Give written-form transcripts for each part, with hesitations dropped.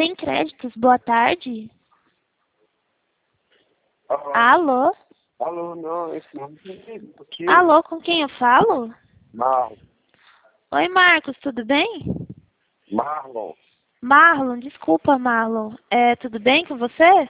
tem créditos? Boa tarde. Alô? Alô? Alô, não, esse nome não tem porque Alô, com quem eu falo? Marlon. Oi, Marcos, tudo bem? Marlon. Marlon, desculpa, Marlon. Tudo bem com você?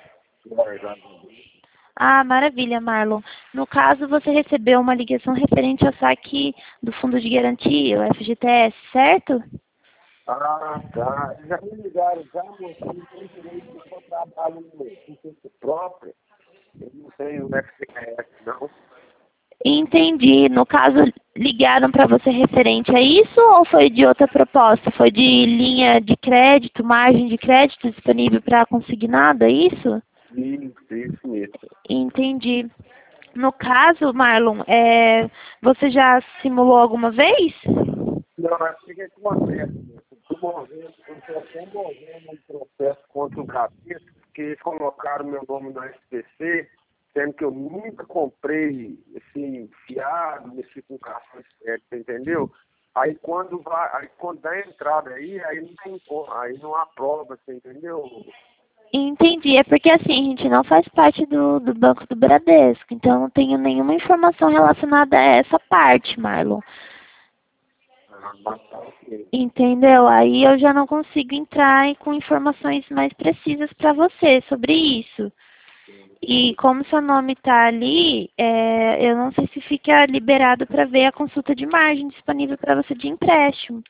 Ah, maravilha, Marlon. No caso, você recebeu uma ligação referente ao saque do Fundo de Garantia, o FGTS, certo? Ah, tá. Já me ligaram já, moço, eu não tenho direito, eu só trabalho com conta própria. Eu não tenho FCS, não. Entendi. No caso, ligaram para você referente a isso ou foi de outra proposta? Foi de linha de crédito, margem de crédito disponível para consignado, é isso? Isso mesmo. Entendi. No caso, Marlon, você já simulou alguma vez? Não, acho que acontece, moço. Eu estou até movendo um processo contra o Bradesco, porque eles colocaram meu nome no SPC, sendo que eu nunca comprei, assim, fiado, mexi com cartão certo, entendeu? Aí quando dá a entrada aí não tem como, aí não aprova, você entendeu? Entendi. É porque assim, a gente não faz parte do Banco do Bradesco, então eu não tenho nenhuma informação relacionada a essa parte, Marlon. Mas tá ok. Entendeu? Aí eu já não consigo entrar com informações mais precisas para você sobre isso. E como seu nome está ali, eu não sei se fica liberado para ver a consulta de margem disponível para você de empréstimo.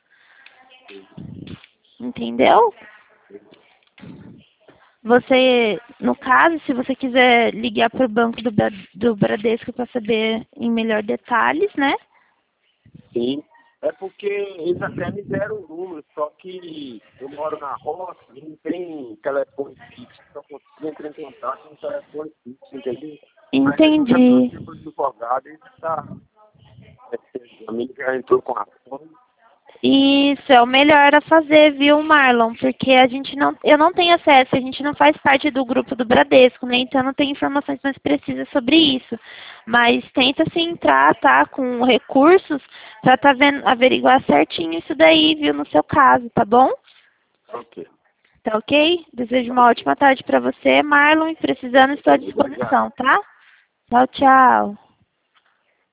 Entendeu? Você, no caso, se você quiser ligar para o banco do Bradesco para saber em melhor detalhes, né? Sim. É porque eles até me deram o número, só que eu moro na roça e não tem telefone fixo, só consigo entrar em contato com telefone fixo, entendeu? Mas eu já Entendi. passei por advogado e está. A minha já entrou com a fome. Isso, é o melhor a fazer, viu, Marlon? Porque eu não tenho acesso, a gente não faz parte do grupo do Bradesco, né? Então eu não tenho informações mais precisas sobre isso. Mas tenta se entrar, tá? Com recursos pra averiguar certinho isso daí, viu, no seu caso, tá bom? Ok. Tá ok? Desejo uma ótima tarde pra você, Marlon, e precisando estou à Obrigado. disposição, tá? Tchau, tchau.